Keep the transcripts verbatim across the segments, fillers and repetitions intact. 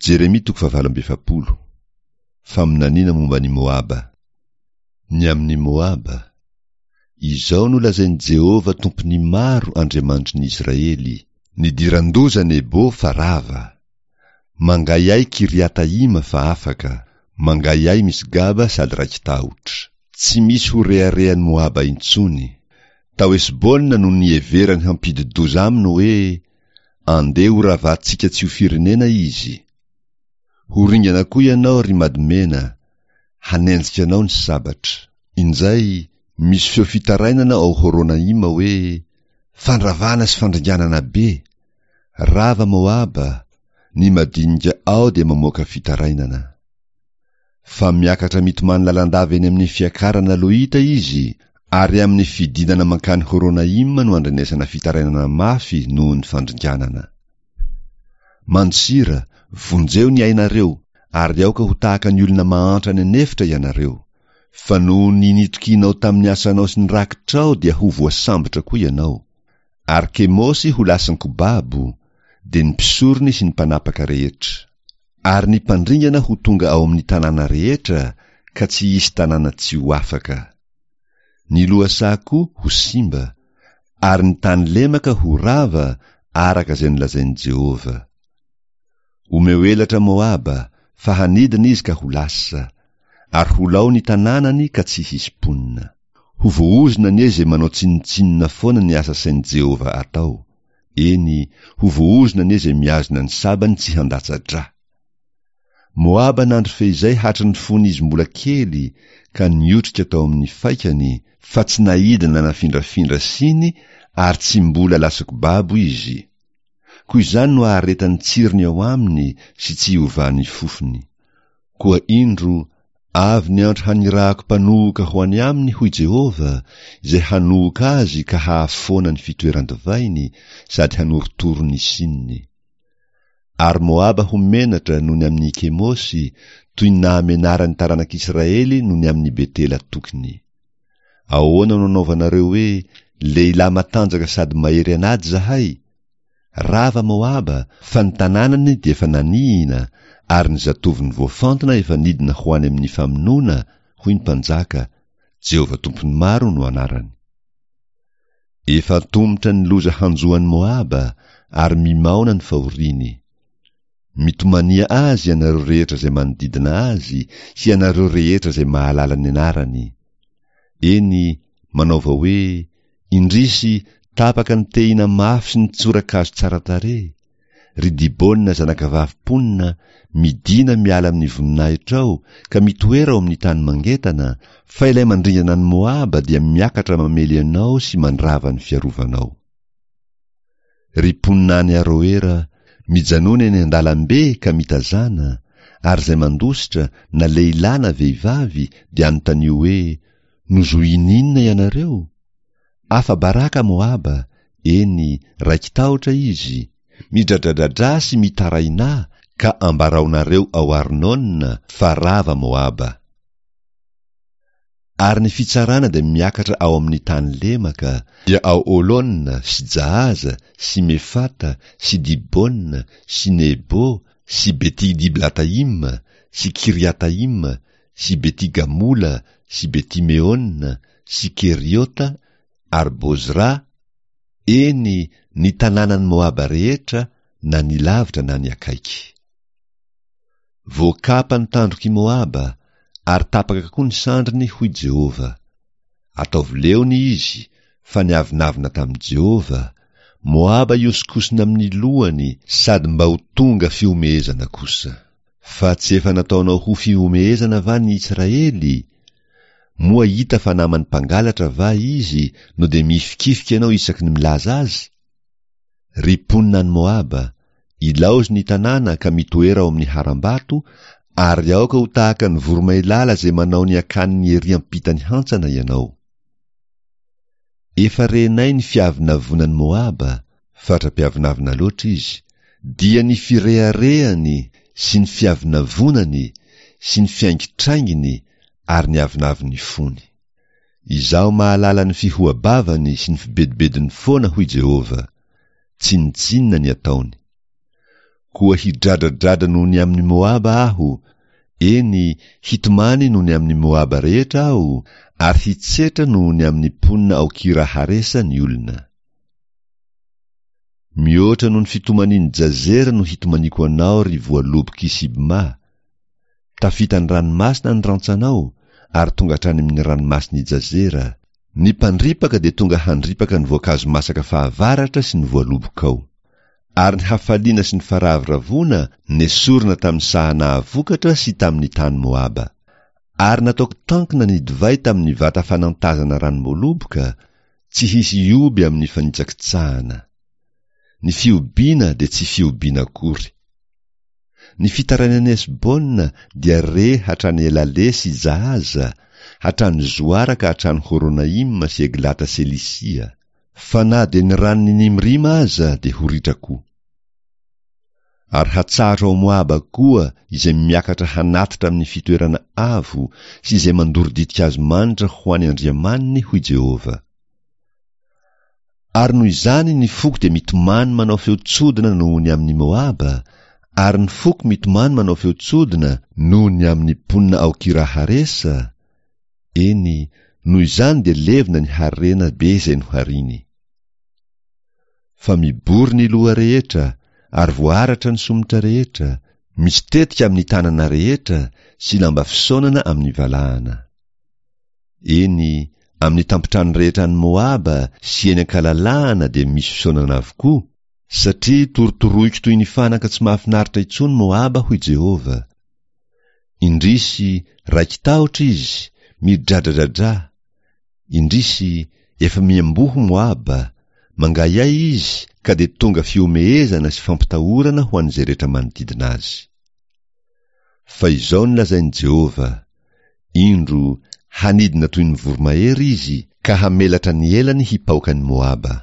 Jeremia toko fahavalo fapolo. Faminaniana momba ny Moaba. Ny amin'ny Moaba, izao no lazainy Jehova tompony maro andriamanitry ny Israely. Nidiran-doza Nebo fa rava, mangayay Kiriataima fa afaka, mangayay Misgaba sady raiki-tahotra. Tsy misy ho reharehan'ny Moaba intsony. Tao Esbona no nieverany hampididoza aminy hoe andeha ho ravatsika tsy ho firenena izy. Ho ringana koa ianao ry Madmena, hanenjika anao ny sabatra. Inzay misy feo fitarainana ao Horonaima hoe fandravana sy fandringanana be. Rava Moaba, ny madinika ao dia mamoaka fitarainana. Fa miakatra mitomany lalandava eny amin'ny fiakarana Loita izy, ary amin'ny fidinana mankany Horonaima no andrenesana fitarainana mafy noho ny fandringanana. Mansira, vonjeo ny ainareo, ary aoka ho tahaka ny olona mahantra ny anefitra ianareo. Fa no ninitokinao tamin'ny asanao sy ny rakitrao dia ho voasambotra koa ianao. Ary Kemosy ho lasin'ny Kobabo, de ny mpisorony sy ny mpanapaka rehetra. Ary ny mpandringana ho tonga ao amin'ny tanàna rehetra, ka tsy isy tanàna tsy ho afaka. Ny lohasaha koa ho simba, ary ny tany lemaka ho rava, araka izay nolazain'i Jehova. Omeo elatra Moaba, fa hanidina izy ka ho lasa, ary ho lao ny tanànany ka tsy hisy ponina. Ho voozona ny izay manao tsinitsinina foana ny asa sain'i Jehova atao. Eny, ho voozona ny izay miazona ny sabany tsy handatsa-dra. Moaba nandro fehizay hatry ny fon'izy mbola kely, ka niotrika tao amin'ny faikany, fa tsy nahidina nafindrafindra siny, ary tsy mbola lasa Kobabo izy. Koa izany no aharetany tsirony ao aminy sy tsy iovany fofony. Koa indro, avy ny andro hanirahako mpanoka ho any aminy hoy Jehova, izay hanoka azy ka hahafoana ny fitoeran-divainy, sady hanorotoro ny sininy. Ary Moaba ho menatra noho ny amin'ny Kemosy, toy ny nahamenarany taranak'Israely noho ny amin'ny Betela tokony. Ahoana no anaovanareo hoe lehilahy matanjaka sady mahery anady zahay? Rava Moaba, fa ny tanànany dia efa nanihina, ary ny zatoviny voafantona efa nidina ho any amin'ny famonoana, hoy ny mpanjaka, Jehova tompony maro no anarany. Efa tomotra ny loza hanjoan'ny Moaba, ary mimaona ny fahoriny. Mitomania azy ianareo rehetra izay manodidina azy, sy ianareo rehetra izay mahalala ny anarany. Eny, manaova hoe indrisy tapaka ny tehina mafy sy ny tsorakazo tsara tarehy. Ry Dibona zanakavavim-ponina, midina miala amin'ny voninahitra ao, ka mitoera ao amin'ny tany mangetana, fa ilay mandringana ny Moaba dia miakatra mamely anao sy mandrava ny fiarovanao. Ry mponinany Aroera, mijanona eny an-dalambe ka mitazana, ary izay mandositra na lehilahy na vehivavy dia anontany hoe nozohininona ianareo? Afa baraka Moaba, eny raiki-tahotra izy, midradradradra sy mitaraina, ka ambaraonareo ao Arnona fa rava Moaba. Ary ny fitsarana dia miakatra ao amin'ny tany lemaka, dia ao Olona sy Jahaza sy Mefata sy Dibona sy Nebo sy Beti Diblataima sy Kiriataima sy Beti Gamola sy Beti Meona sy Keriota ary Bozra. Eny, ny tanànany Moaba rehetra, na ny lavitra na ny akaiky. Voakapa ny tandroky Moaba, ary tapaka koa ny sandriny hoy Jehova. Ataovy leony izy, fa niavinavina tamin'i Jehova. Moaba iosikosina amin'ny lohany, sady mba ho tonga fiomehezana kosa. Fa tsy efa nataonao ho fiomehezana va ny Israely? Moa hita fa namany mpangalatra va izy, no de mifikifika ianao isaky ny milaza azy? Ry mponina ny Moaba, ilaozy ny tanàna ka mitoera ao amin'ny harambato, ary aoka ho tahaka ny voromailala zay manao ny akan'ny ery ampitany hantsana ianao. Efa renay ny fiavinavonan'ny Moaba, fatra-piavinavina loatra izy, dia ny fireharehany sy ny fiavinavonany sy ny fiaingitrainginy ary ny avinaviny fony. Izao mahalala ny fihoabavany sy ny fibedibediny foana hoy Jehova, tsinitsinina ny ataony. koa hidradradrada noho ny amin'ny Moaba aho, eny hitomany noho ny amin'ny Moaba rehetra aho, ary hitsetra noho ny amin'ny mponina aokira haresa ny olona. Mihoatra noho ny fitomaniny Jazera no hitomaniko anao ry voaloboky Sibma. Tafita ny ranomasina ny rantsanao, ary tonga hatrany amin'ny ranomasina i Jazera. Ny mpandripaka dia tonga handripaka ny voankazo masaka fahavaratra sy ny voalobokao. Ary ny hafaliana sy ny farahavravona nesorina tamin'ny sahana vokatra sy tamin'ny tany Moaba. Ary nataoko tankina ny divay tamin'ny vata fanantazana ranom-boaloboka, tsy hisy ioby amin'ny fanitsakitsahana. Ny fiobiana dia tsy fiobiana akory. Ny fitaranan'ny Esbona dia re hatrany Elale sy Jahaza, hatrany Zoara ka hatrany Horonaima sy Eglata Selisia. Fa na dia ny ranony Nimrima aza dia horitrako. Ary hatsahatra ao Moaba koa izay miakatra hanatitra amin'ny fitoerana avo sy izay mandoro-ditika azy manitra ho any Andriamaniny hoy Jehova. Ary noho izany ny foko dia mitomany manao feotsodina noho ny amin'ny Moaba, ary ny foko mitomany manao feotsodina noho ny amin'ny mponina aokira haresa. Eny, noho izany dia levina ny harena be izay nohariny. Fa mibory ny loha rehetra, ary voaratra ny somotra rehetra, misy tetika amin'ny tanana rehetra, sy lamba fisaonana amin'ny valahana. Eny, amin'ny tampotrano rehetra ny Moaba sy eny ankalalahana dia misy fisaonana avokoa, satria torotoroiko toy ny fanaka tsy mahafinaritra intsony Moaba hoy Jehova. Indrisy raiki-tahotra izy, midradradradra. Indrisy efa miamboho Moaba, mangayay izy ka dia tonga fiomehezana sy fampitahorana ho an'izay rehetra manodidina azy. Fa izao ny lazain'i Jehova, indro hanidina toy ny voromahery izy ka hamelatra ny elany hipaoka ny Moaba.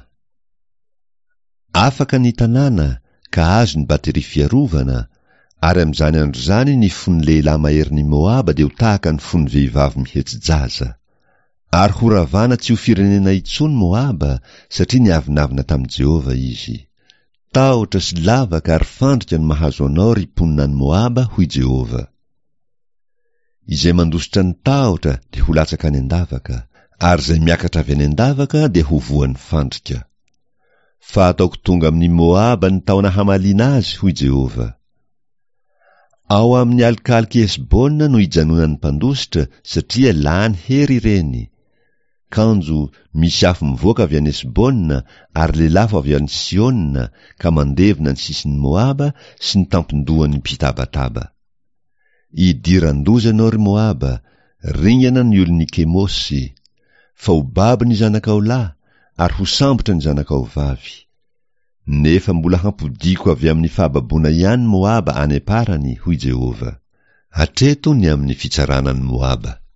Afaka ny tanàna ka azo ny batery fiarovana, ary amin'izany andro zany ny fon'ny lehilahy mahery ny Moaba dia ho tahaka ny fon'ny vehivavy mihetsy-jaza. Ary ho ravana tsy ho firenena intsony Moaba, satria niavinavina tamin'i Jehova izy. Tahotra sy lavaka ary fandrika ny mahazo anao ry mponina ny Moaba hoy Jehova. Izay mandositra ny tahotra dia ho latsaka any an-davaka, ary izay miakatra avy any an-davaka dia ho voan'ny fandrika. Fa ataoko tonga amin'ny Moaba ny taona hamaliana azy hoy Jehova. Ao amin'ny alikaliky Esbona no hijanonan'ny mpandositra, satria lany hery ireny. Kanjo misy afo mivoaka avy any Esbona, ary lelafo avy any Siona, ka mandevina ny sisin'ny Moaba sy ny tampon-dohan'ny mpitabataba. Idiran-doza ianao ry Moaba, ringana ny olon'ny Kemosy, fa ho baby ny zanakao lahy, ary ho sambotra ny zanakao vavy. Nefa mbola hampodiko avy amin'ny fahababoana ihany Moaba any aparany, hoy Jehova. Hatreto ny amin'ny fitsaranan'ny Moaba.